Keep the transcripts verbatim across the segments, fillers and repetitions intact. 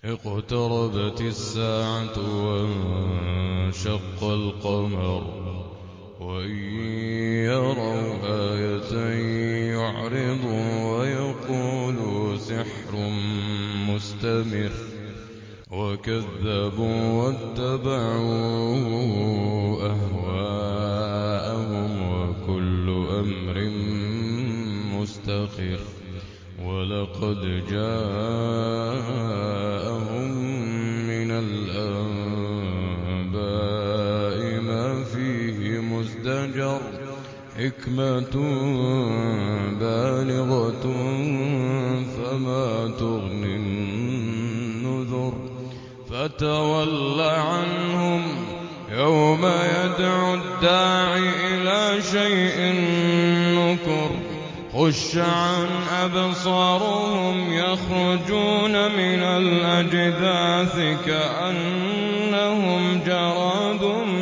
اقتربت الساعة وانشق القمر وإن يروا آية يعرضوا ويقولوا سحر مستمر وكذبوا واتبعوا أهواءهم وكل أمر مستقر ولقد جاءهم من الأنباء ما فيه مزدجر حكمة بالغة فما تغني النذر فتول عنهم يوم يدعو الداعي إلى شيء نكر خش عن أبصارهم يخرجون من الأجداث كأنهم جراد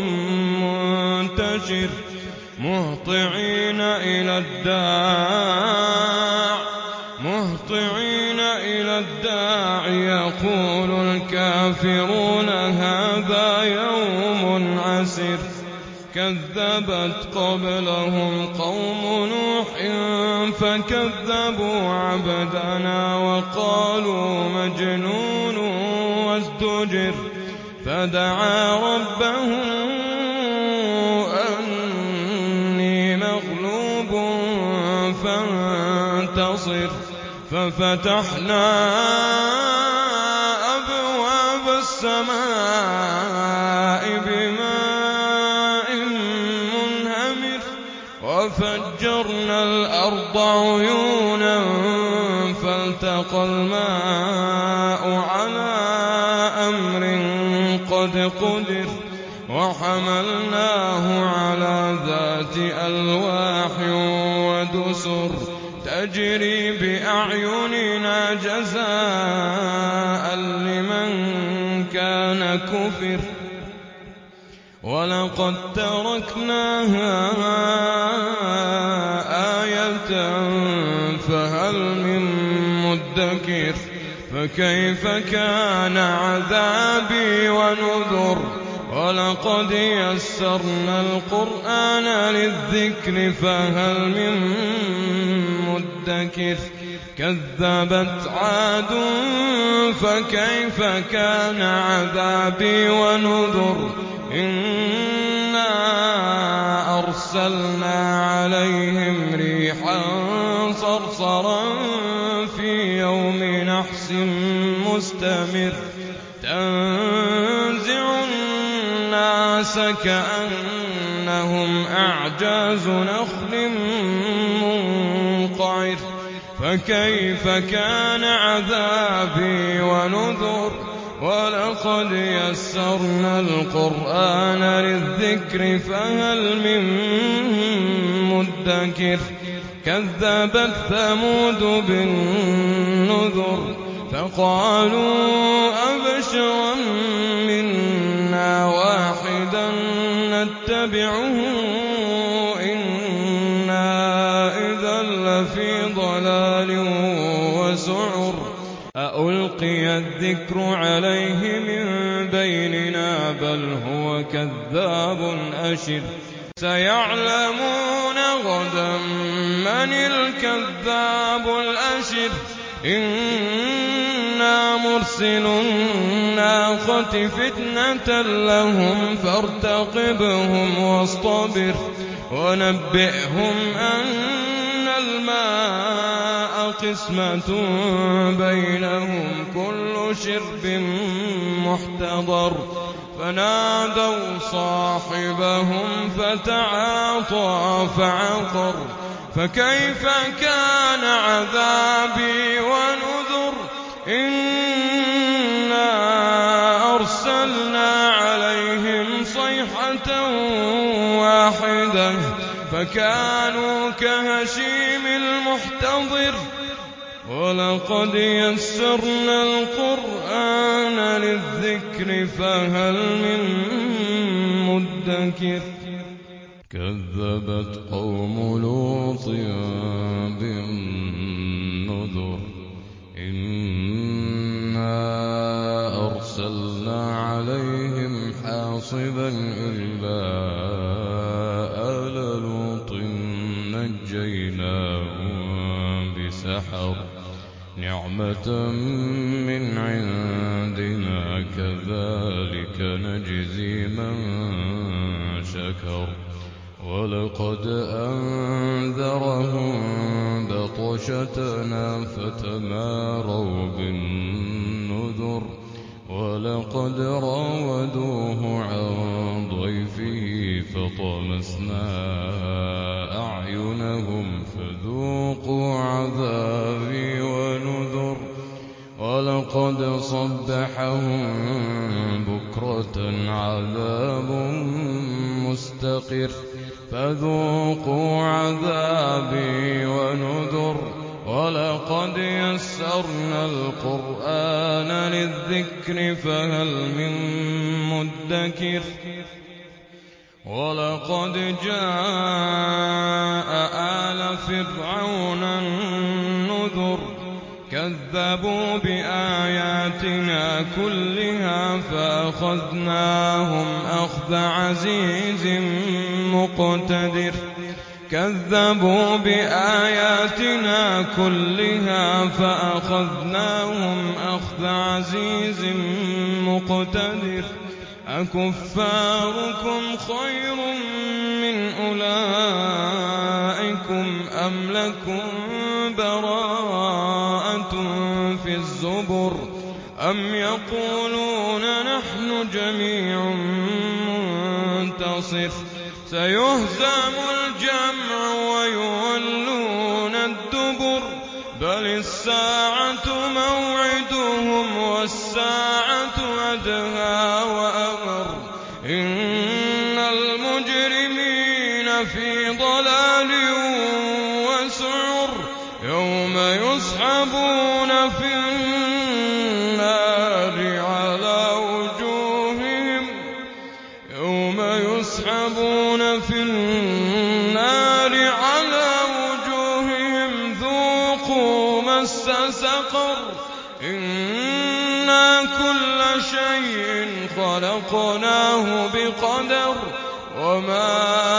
منتشر مهطعين إلى الداع مهطعين إلى الداع يقول الكافرون هذا يوم عسر كذبت قبلهم قوم نوح فكذبوا عبدنا وقالوا مجنون وازدجر فدعا ربه أني مغلوب فانتصر ففتحنا أبواب السماء بماء منهمر وفجرنا الأرض عيونا فالتقى الماء على أمر قد قدر وحملناه على ذات ألواح ودسر تجري بأعيننا جزاء لمن كان كفر ولقد تركناها آية فهل من مدكر فكيف كان عذابي ونذر ولقد يسرنا القرآن للذكر فهل من مدكر كذبت عاد فكيف كان عذابي ونذر إنا أرسلنا عليهم ريحا صرصرا في يوم نحس مستمر تنزع الناس كأنهم أعجاز نخل منقعر فكيف كان عذابي ونذر ولقد يسرنا القرآن للذكر فهل من مدكر كذبت ثمود بالنذر فقالوا أبشرا منا واحدا نتبعه إنا إذا لفي ضلال وسعر أألقي الذكر عليه من بيننا بل هو كذاب أشر سيعلمون غدا من الكذاب الأشر إنا مرسل الناقة فتنة لهم فارتقبهم واصطبر ونبئهم أن الماء قسمة بينهم كل شرب محتضر فنادوا صاحبهم فتعاطى فعقر فكيف كان عذابي ونذر إنا أرسلنا عليهم صيحة واحدة فكانوا كهشيم المحتضر ولقد يسرنا القرآن للذكر فهل من مدكر كذبت قوم لوط بالنذر إنا أرسلنا عليهم حاصبا إلا آل لوط نجيناهم بسحر نعمة من عندنا كذلك نجزي من شكر ولقد أنذرهم بطشتنا فتماروا بالنذر ولقد راودوه عن ضيفه فطمسنا أعينهم فذوقوا عذابي ونذر ولقد صبحهم بكرة عذاب مستقر فذوقوا عذابي ونذر ولقد يسرنا القرآن للذكر فهل من مدكر ولقد جاء آل فرعون النذر كذبوا بآياتنا كلها فأخذناهم أخذ عزيز مقتدر كذبوا بآياتنا كلها فأخذناهم أخذ عزيز مقتدر أكفاركم خير من أولئكم أم لكم براءة في الزبر أم يقولون نحن جميع منتصر سيهزم الجمع ويولون الدبر بل الساعة موعدهم والساعة أدهى وأمر إن المجرمين في ضلال وسعر يوم يسحبون في النار على وجوههم يوم يسحبون في النار على وجوههم ذوقوا مس سقر إنا كل شيء خلقناه بقدر وما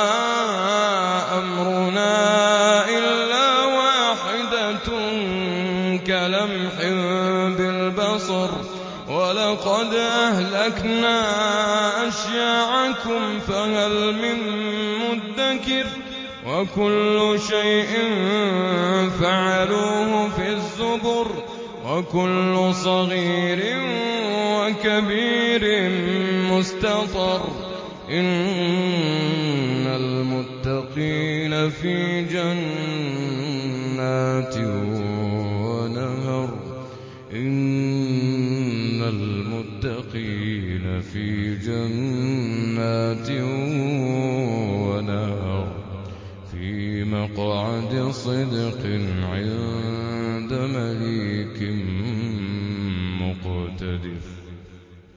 أمرنا إلا واحدة كلمح بالبصر ولقد أهلكنا أشياعكم فهل من مدكر وكل شيء فعلوه في الزبر وكل صغير وكبير مستطر إن المتقين في جنات ونهر إن المتقين في جنات ونهر في مقعد صدق عند مليك مقتدر.